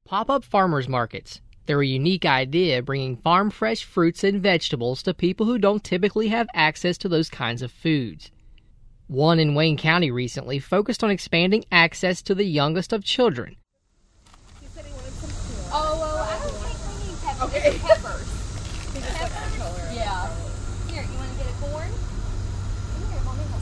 Pop-up farmers markets. They're a unique idea bringing farm-fresh fruits and vegetables to people who don't typically have access to those kinds of foods. One in Wayne County recently focused on expanding access to the youngest of children. He said he wanted some corn. Oh, well, I don't think we need peppers. Okay. Peppers. Peppers. Yeah. Here, you want to get a corn? Here,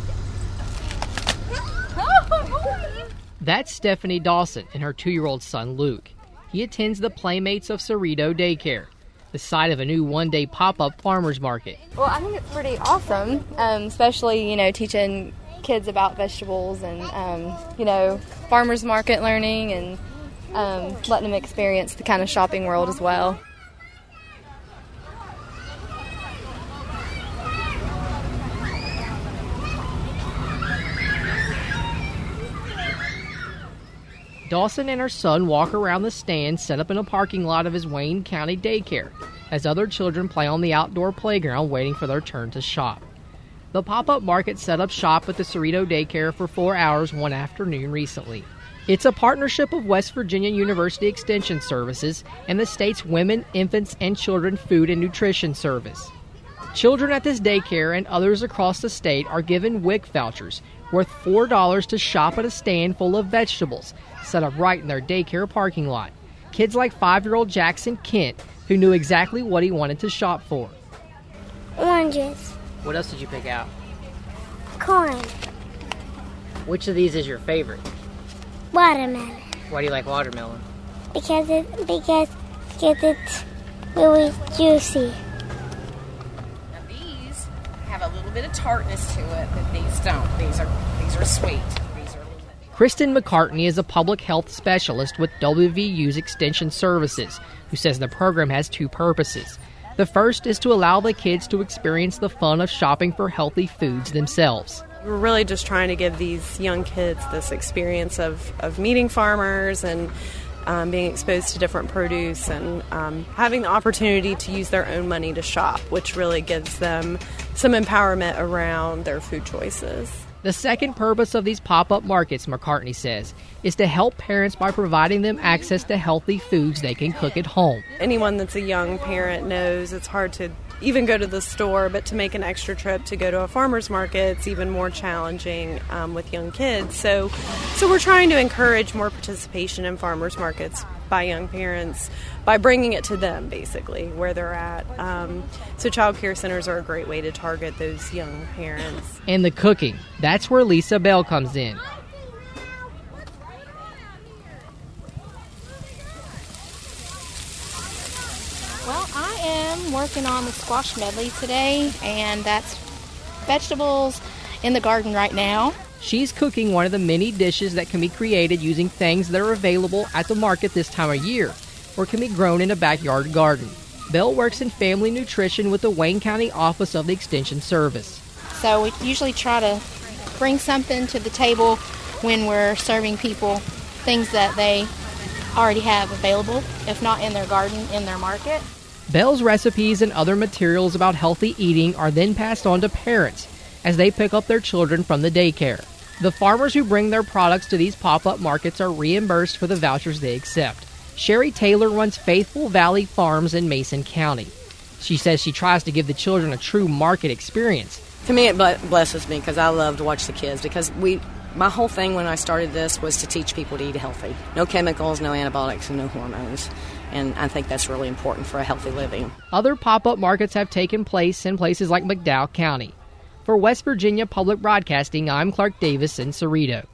Mommy, help. That's Stephanie Dawson and her 2-year-old son, Luke. He attends the Playmates of Cerrito daycare, the site of a new one-day pop-up farmers market. Well, I think it's pretty awesome, especially, teaching kids about vegetables and, farmers market learning and letting them experience the kind of shopping world as well. Dawson and her son walk around the stand set up in a parking lot of his Wayne County daycare, as other children play on the outdoor playground waiting for their turn to shop. The pop-up market set up shop at the Cerrito daycare for 4 hours one afternoon recently. It's a partnership of West Virginia University Extension Services and the state's Women, Infants, and Children Food and Nutrition Service. Children at this daycare and others across the state are given WIC vouchers worth $4 to shop at a stand full of vegetables set up right in their daycare parking lot. Kids like 5-year-old Jackson Kent, who knew exactly what he wanted to shop for. Oranges. What else did you pick out? Corn. Which of these is your favorite? Watermelon. Why do you like watermelon? Because it's really juicy. Now these have a little bit of tartness to it, but these don't. These are sweet. Kristen McCartney is a public health specialist with WVU's Extension Services, who says the program has 2 purposes. The first is to allow the kids to experience the fun of shopping for healthy foods themselves. We're really just trying to give these young kids this experience of meeting farmers and being exposed to different produce and having the opportunity to use their own money to shop, which really gives them some empowerment around their food choices. The second purpose of these pop-up markets, McCartney says, is to help parents by providing them access to healthy foods they can cook at home. Anyone that's a young parent knows it's hard to even go to the store, but to make an extra trip to go to a farmer's market, it's even more challenging with young kids. So we're trying to encourage more participation in farmers markets by young parents by bringing it to them, basically, where they're at. So child care centers are a great way to target those young parents. And the cooking, that's where Lisa Bell comes in. Well, I am working on the squash medley today, and that's vegetables in the garden right now. She's cooking one of the many dishes that can be created using things that are available at the market this time of year, or can be grown in a backyard garden. Bell works in family nutrition with the Wayne County Office of the Extension Service. So we usually try to bring something to the table when we're serving people, things that they already have available, if not in their garden, in their market. Bell's recipes and other materials about healthy eating are then passed on to parents as they pick up their children from the daycare. The farmers who bring their products to these pop-up markets are reimbursed for the vouchers they accept. Sherry Taylor runs Faithful Valley Farms in Mason County. She says she tries to give the children a true market experience. To me, it blesses me because I love to watch the kids because my whole thing when I started this was to teach people to eat healthy. No chemicals, no antibiotics, and no hormones. And I think that's really important for a healthy living. Other pop-up markets have taken place in places like McDowell County. For West Virginia Public Broadcasting, I'm Clark Davis in Cerrito.